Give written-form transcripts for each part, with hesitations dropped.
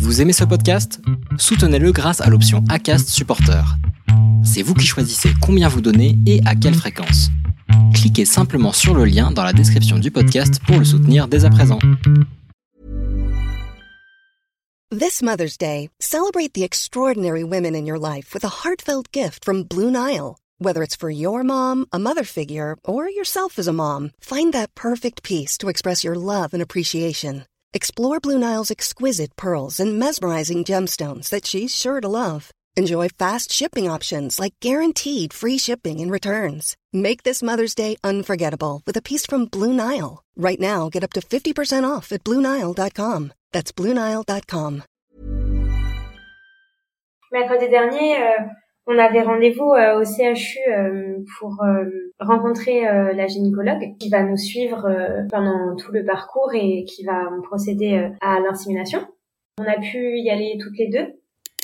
Vous aimez ce podcast ? Soutenez-le grâce à l'option Acast Supporter. C'est vous qui choisissez combien vous donnez et à quelle fréquence. Cliquez simplement sur le lien dans la description du podcast pour le soutenir dès à présent. This Mother's Day, celebrate the extraordinary women in your life with a heartfelt gift from Blue Nile. Whether it's for your mom, a mother figure, or yourself as a mom, find that perfect piece to express your love and appreciation. Explore Blue Nile's exquisite pearls and mesmerizing gemstones that she's sure to love. Enjoy fast shipping options like guaranteed free shipping and returns. Make this Mother's Day unforgettable with a piece from Blue Nile. Right now, get up to 50% off at BlueNile.com. That's BlueNile.com. Mercredi dernier, on avait rendez-vous au CHU pour rencontrer la gynécologue qui va nous suivre pendant tout le parcours et qui va procéder à l'insémination. On a pu y aller toutes les deux.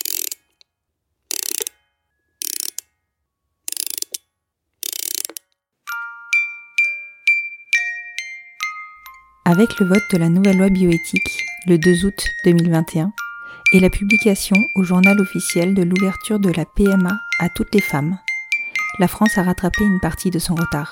Avec le vote de la nouvelle loi bioéthique, le 2 août 2021, et la publication au journal officiel de l'ouverture de la PMA à toutes les femmes, la France a rattrapé une partie de son retard.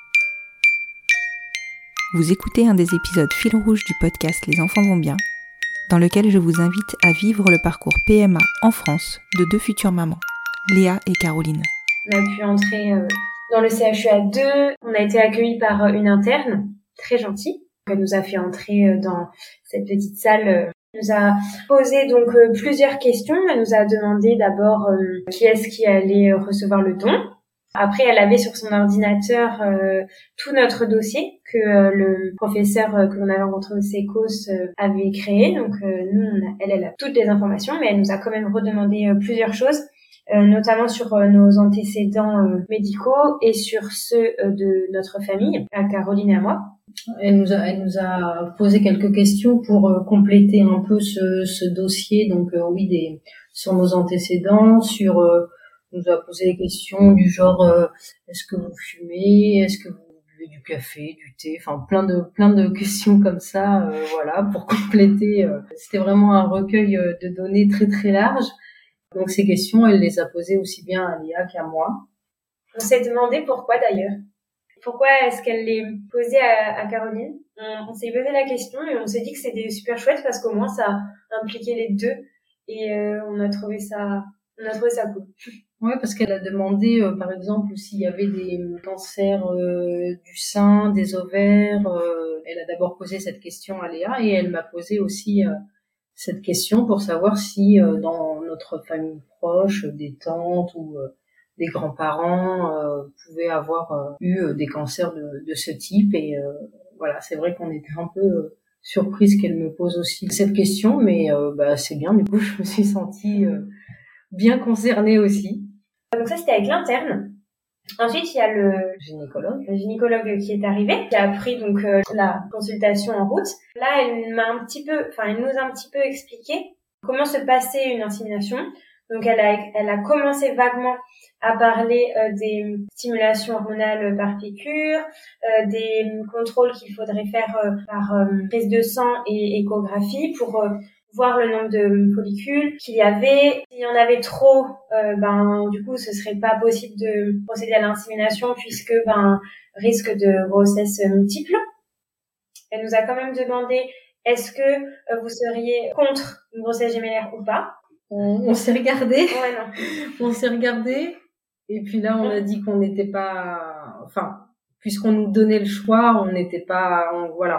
Vous écoutez un des épisodes fil rouge du podcast Les enfants vont bien, dans lequel je vous invite à vivre le parcours PMA en France de deux futures mamans, Léa et Caroline. On a pu entrer dans le CHU à deux, on a été accueillis par une interne, très gentille. Elle nous a fait entrer dans cette petite salle. Elle nous a posé donc plusieurs questions. Elle nous a demandé d'abord qui est-ce qui allait recevoir le don. Après, elle avait sur son ordinateur tout notre dossier que le professeur que l'on avait rencontré au SECOS avait créé. Donc nous, elle a toutes les informations, mais elle nous a quand même redemandé plusieurs choses, notamment sur nos antécédents médicaux et sur ceux de notre famille, à Caroline et à moi. Elle nous a posé quelques questions pour compléter un peu ce dossier. Donc sur nos antécédents, nous a posé des questions du genre est-ce que vous fumez, est-ce que vous buvez du café, du thé, enfin plein de questions comme ça, voilà, pour compléter. C'était vraiment un recueil de données très très large. Donc ces questions, elle les a posées aussi bien à Léa qu'à moi. On s'est demandé pourquoi d'ailleurs. Pourquoi est-ce qu'elle les posait à Caroline ? On s'est posé la question et on s'est dit que c'était super chouette parce qu'au moins ça impliquait les deux et on a trouvé ça cool. Ouais, parce qu'elle a demandé par exemple s'il y avait des cancers du sein, des ovaires. Elle a d'abord posé cette question à Léa et elle m'a posé aussi cette question pour savoir si dans notre famille proche, des tantes ou des grands-parents pouvaient avoir eu des cancers de ce type. Et voilà, c'est vrai qu'on était un peu surprise qu'elle me pose aussi cette question, mais c'est bien, du coup, je me suis sentie bien concernée aussi. Donc ça, c'était avec l'interne. Ensuite, il y a le gynécologue qui est arrivé, qui a pris donc la consultation en route. Là, elle nous a un petit peu expliqué comment se passait une insémination. Donc elle a commencé vaguement à parler des stimulations hormonales par piqûre, des contrôles qu'il faudrait faire par prise de sang et échographie pour voir le nombre de follicules qu'il y avait. S'il y en avait trop, du coup ce serait pas possible de procéder à l'insémination puisque risque de grossesse multiple. Elle nous a quand même demandé est-ce que vous seriez contre une grossesse gémellaire ou pas. On s'est regardé. Ouais, non. On s'est regardé. Et puis là, on a dit qu'on n'était pas, puisqu'on nous donnait le choix, on n'avait pas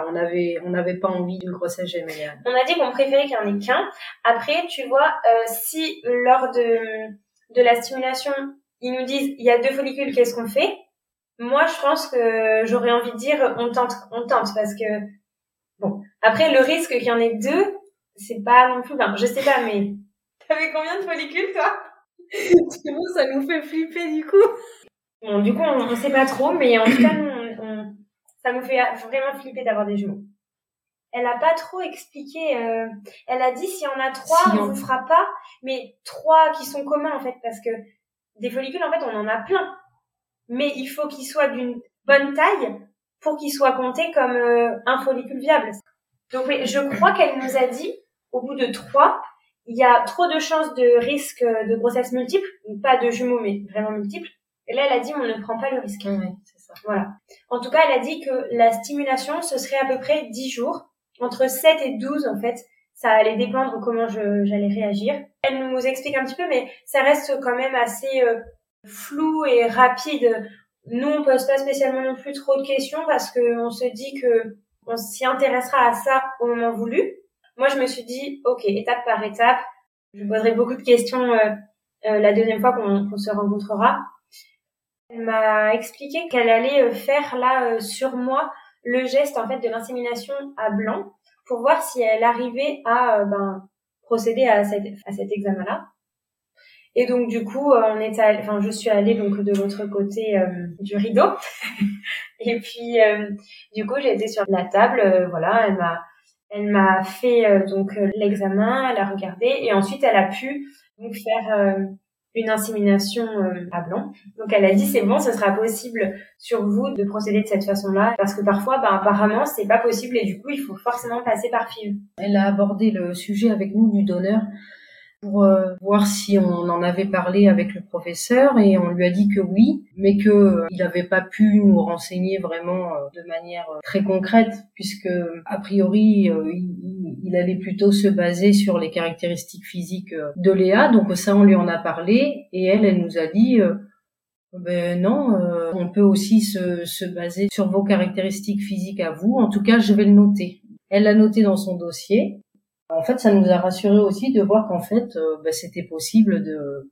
envie d'une grossesse gémellaire. On a dit qu'on préférait qu'il n'y en ait qu'un. Après, tu vois, si lors de la stimulation, ils nous disent, il y a 2 follicules, qu'est-ce qu'on fait? Moi, je pense que j'aurais envie de dire, on tente, parce que, bon. Après, le risque qu'il y en ait 2, c'est pas non plus, je sais pas, mais t'avais combien de follicules, toi? C'est bon, ça nous fait flipper, du coup. Bon, du coup, on sait pas trop, mais en tout cas, ça nous fait vraiment flipper d'avoir des jumeaux. Elle a pas trop expliqué, elle a dit s'il y en a 3, on vous fera pas, mais 3 qui sont communs, en fait, parce que des follicules, en fait, on en a plein. Mais il faut qu'ils soient d'une bonne taille pour qu'ils soient comptés comme un follicule viable. Donc, oui, je crois qu'elle nous a dit, au bout de 3, il y a trop de chances de risque de grossesse multiple, pas de jumeaux, mais vraiment multiples. Et là, elle a dit, on ne prend pas le risque. Oui, c'est ça. Voilà. En tout cas, elle a dit que la stimulation, ce serait à peu près 10 jours. Entre 7 et 12, en fait. Ça allait dépendre comment j'allais réagir. Elle nous explique un petit peu, mais ça reste quand même assez flou et rapide. Nous, on pose pas spécialement non plus trop de questions parce que on se dit que on s'y intéressera à ça au moment voulu. Moi, je me suis dit, ok, étape par étape, je poserai beaucoup de questions la deuxième fois qu'on se rencontrera. Elle m'a expliqué qu'elle allait faire là sur moi le geste en fait de l'insémination à blanc pour voir si elle arrivait à procéder à cet examen-là. Et donc du coup, je suis allée donc de l'autre côté du rideau. Et puis du coup, j'ai été sur la table. Voilà, elle m'a fait donc l'examen, elle a regardé et ensuite elle a pu donc faire une insémination à blanc. Donc elle a dit c'est bon, ce sera possible sur vous de procéder de cette façon-là parce que parfois apparemment c'est pas possible et du coup il faut forcément passer par FIV. Elle a abordé le sujet avec nous du donneur pour voir si on en avait parlé avec le professeur et on lui a dit que oui, mais que il n'avait pas pu nous renseigner vraiment de manière très concrète puisque a priori il allait plutôt se baser sur les caractéristiques physiques de Léa. Donc ça on lui en a parlé et elle nous a dit non, on peut aussi se baser sur vos caractéristiques physiques à vous. En tout cas, je vais le noter. Elle l'a noté dans son dossier. En fait, ça nous a rassuré aussi de voir qu'en fait, c'était possible de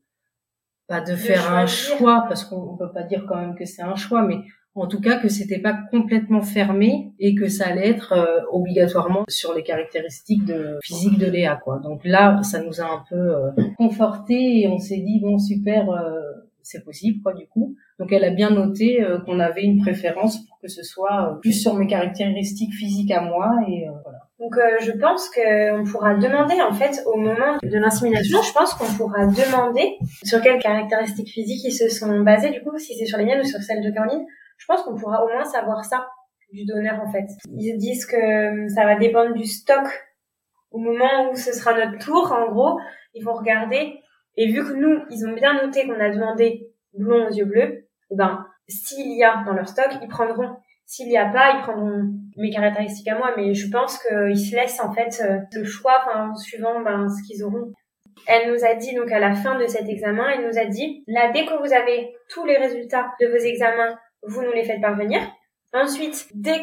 faire un choix, parce qu'on peut pas dire quand même que c'est un choix, mais en tout cas que c'était pas complètement fermé et que ça allait être obligatoirement sur les caractéristiques physiques de Léa, quoi. Donc là, ça nous a un peu conforté et on s'est dit bon super, c'est possible, quoi, du coup. Donc elle a bien noté qu'on avait une préférence pour que ce soit plus sur mes caractéristiques physiques à moi et voilà. Donc je pense qu'on pourra demander en fait au moment de l'insémination, je pense qu'on pourra demander sur quelles caractéristiques physiques ils se sont basés du coup, si c'est sur les miennes ou sur celles de Caroline. Je pense qu'on pourra au moins savoir ça du donneur en fait. Ils disent que ça va dépendre du stock au moment où ce sera notre tour. En gros, ils vont regarder et vu que nous, ils ont bien noté qu'on a demandé blond aux yeux bleus, s'il y a dans leur stock, ils prendront. S'il y a pas, ils prendront mes caractéristiques à moi, mais je pense qu'ils se laissent en fait le choix, suivant ce qu'ils auront. Elle nous a dit donc à la fin de cet examen, elle nous a dit là dès que vous avez tous les résultats de vos examens, vous nous les faites parvenir. Ensuite, dès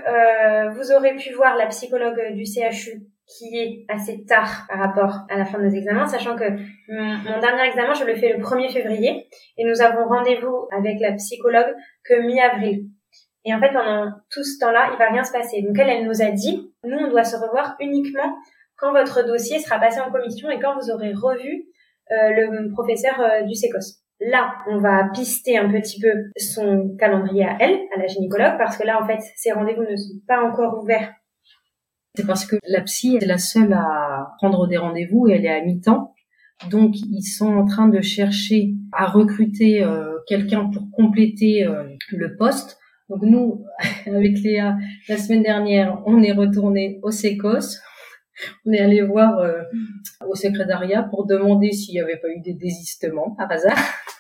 que vous aurez pu voir la psychologue du CHU, qui est assez tard par rapport à la fin de nos examens, sachant que mon dernier examen, je le fais le 1er février, et nous avons rendez-vous avec la psychologue que mi-avril. Et en fait, pendant tout ce temps-là, il va rien se passer. Donc elle nous a dit, nous, on doit se revoir uniquement quand votre dossier sera passé en commission et quand vous aurez revu le professeur du CECOS. Là, on va pister un petit peu son calendrier à elle, à la gynécologue, parce que là, en fait, ces rendez-vous ne sont pas encore ouverts. C'est parce que la psy est la seule à prendre des rendez-vous et elle est à mi-temps. Donc, ils sont en train de chercher à recruter quelqu'un pour compléter le poste. Donc nous, avec Léa, la semaine dernière, on est retourné au CECOS. On est allé voir au secrétariat pour demander s'il n'y avait pas eu des désistements par hasard,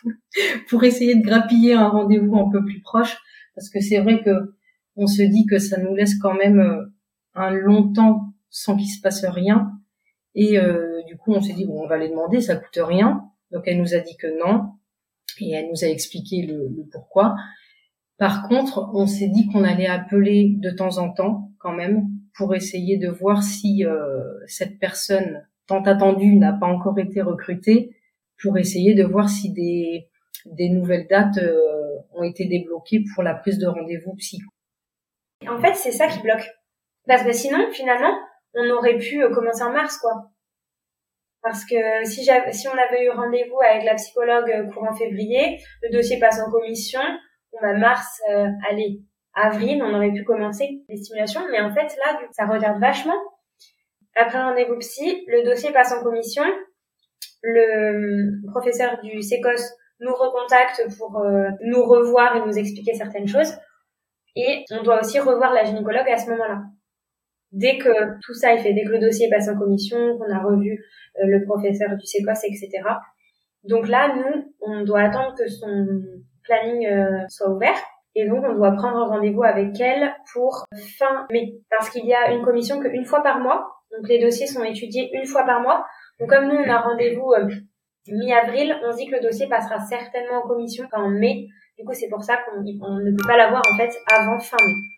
pour essayer de grappiller un rendez-vous un peu plus proche, parce que c'est vrai que on se dit que ça nous laisse quand même un long temps sans qu'il se passe rien. Et du coup, on s'est dit bon, on va les demander, ça coûte rien. Donc elle nous a dit que non, et elle nous a expliqué le pourquoi. Par contre, on s'est dit qu'on allait appeler de temps en temps, quand même, pour essayer de voir si cette personne tant attendue n'a pas encore été recrutée, pour essayer de voir si des nouvelles dates ont été débloquées pour la prise de rendez-vous psy. En fait, c'est ça qui bloque. Parce que sinon, finalement, on aurait pu commencer en mars, quoi. Parce que si on avait eu rendez-vous avec la psychologue courant février, le dossier passe en commission, mars, avril, on aurait pu commencer les stimulations, mais en fait, là, ça retarde vachement. Après un rendez-vous psy, le dossier passe en commission, le professeur du CECOS nous recontacte pour nous revoir et nous expliquer certaines choses, et on doit aussi revoir la gynécologue à ce moment-là. dès que tout ça est fait, dès que le dossier passe en commission, qu'on a revu le professeur du CECOS, etc. Donc là, nous, on doit attendre que son planning soit ouvert. Et donc, on doit prendre rendez-vous avec elle pour fin mai. Parce qu'il y a une commission qu'une fois par mois. Donc, les dossiers sont étudiés une fois par mois. Donc, comme nous, on a rendez-vous mi-avril, on se dit que le dossier passera certainement en commission en mai. Du coup, c'est pour ça qu'on ne peut pas l'avoir, en fait, avant fin mai.